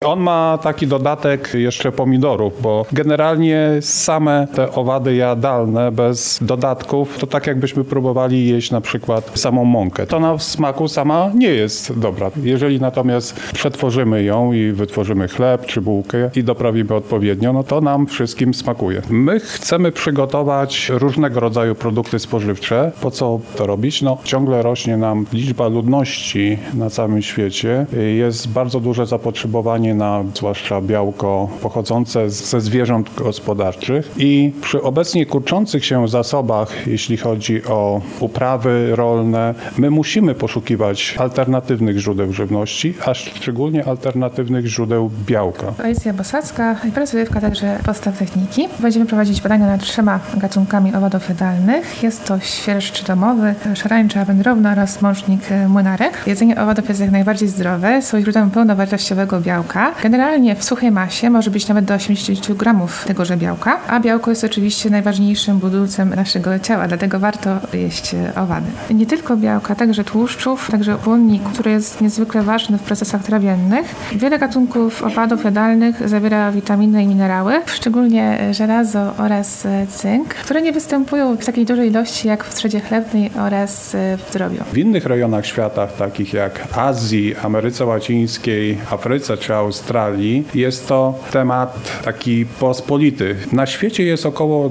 On ma taki dodatek jeszcze pomidorów, bo generalnie same te owady jadalne bez dodatków, to tak jakbyśmy próbowali jeść na przykład samą mąkę. To na smaku sama nie jest dobra. Jeżeli natomiast przetworzymy ją i wytworzymy chleb czy bułkę i doprawimy odpowiednio, no to nam wszystkim smakuje. My chcemy przygotować różnego rodzaju produkty spożywcze. Po co to robić? No ciągle rośnie nam liczba ludności na całym świecie. Jest bardzo duże zapotrzebowanie na zwłaszcza białko pochodzące ze zwierząt gospodarczych i przy obecnie kurczących się zasobach, jeśli chodzi o uprawy rolne, my musimy poszukiwać alternatywnych źródeł żywności, a szczególnie alternatywnych źródeł białka. Alicja Bosacka, pracuję w katedrze podstaw techniki. Będziemy prowadzić badania nad 3 gatunkami owadów jadalnych. Jest to świerszcz domowy, szarańcza wędrowna oraz mącznik młynarek. Jedzenie owadów jest jak najbardziej zdrowe, są źródłem pełnowartościowego białka. Generalnie w suchej masie może być nawet do 80 gramów tegoże białka, a białko jest oczywiście najważniejszym budulcem naszego ciała, dlatego warto jeść owady. Nie tylko białka, także tłuszczów, także błonnik, który jest niezwykle ważny w procesach trawiennych. Wiele gatunków owadów jadalnych zawiera witaminy i minerały, szczególnie żelazo oraz cynk, które nie występują w takiej dużej ilości jak w trzodzie chlebnej oraz w drobiu. W innych rejonach świata, takich jak Azji, Ameryce Łacińskiej, Afryce czy Australii, jest to temat taki pospolity. Na świecie jest około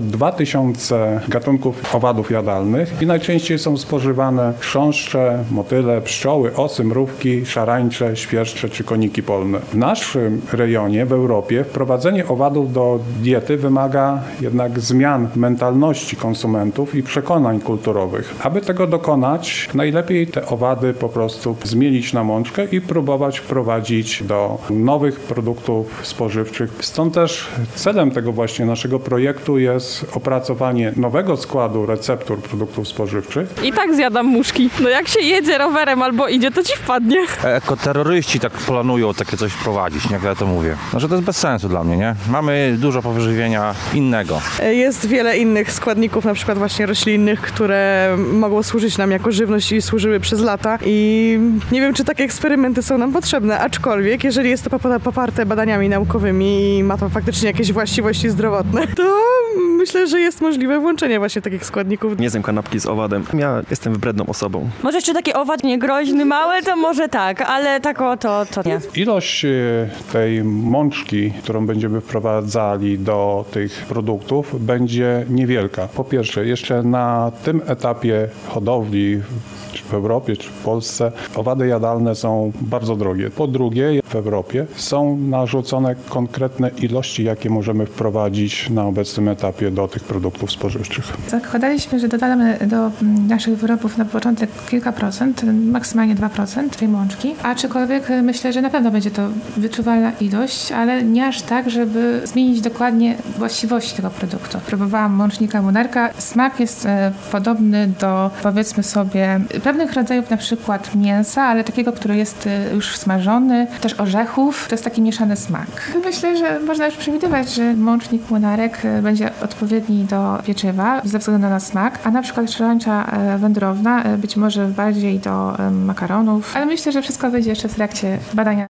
2000 gatunków owadów jadalnych i najczęściej są spożywane chrząszcze, motyle, pszczoły, osy, mrówki, szarańcze, świerszcze czy koniki polne. W naszym rejonie, w Europie, wprowadzenie owadów do diety wymaga jednak zmian mentalności konsumentów i przekonań kulturowych. Aby tego dokonać, najlepiej te owady po prostu zmienić na mączkę i próbować wprowadzić do nowych produktów spożywczych. Stąd też celem tego właśnie naszego projektu jest opracowanie nowego składu receptur produktów spożywczych. I tak zjadam muszki. No jak się jedzie rowerem albo idzie, to ci wpadnie. Ekoterroryści tak planują takie coś wprowadzić, jak ja to mówię. No, że to jest bez sensu dla mnie, nie? Mamy dużo powyżywienia innego. Jest wiele innych składników, na przykład właśnie roślinnych, które mogą służyć nam jako żywność i służyły przez lata. I nie wiem, czy takie eksperymenty są nam potrzebne, aczkolwiek jeżeli jest to poparte badaniami naukowymi i ma to faktycznie jakieś właściwości zdrowotne, to myślę, że jest możliwe włączenie właśnie takich składników. Nie zjem kanapki z owadem. Ja jestem wybredną osobą. Może jeszcze taki owad niegroźny, mały, to może tak, ale tako to nie. Ilość tej mączki, którą będziemy wprowadzali do tych produktów, będzie niewielka. Po pierwsze, jeszcze na tym etapie hodowli czy w Europie, czy w Polsce owady jadalne są bardzo drogie. Po drugie, w Europie są narzucone konkretne ilości, jakie możemy wprowadzić na obecnym etapie do tych produktów spożywczych. Zakładaliśmy, że dodamy do naszych wyrobów na początek kilka procent, maksymalnie 2% tej mączki, aczkolwiek myślę, że na pewno będzie to wyczuwalna ilość, ale nie aż tak, żeby zmienić dokładnie właściwości tego produktu. Próbowałam mącznika młynarka. Smak jest podobny do, powiedzmy sobie, pewnych rodzajów na przykład mięsa, ale takiego, który jest już smażony, też orzechów. To jest taki mieszany smak. Myślę, że można już przewidywać, że mącznik młynarek będzie odpowiedni do pieczywa ze względu na smak, a na przykład szarańcza wędrowna być może bardziej do makaronów, ale myślę, że wszystko wyjdzie jeszcze w trakcie badania.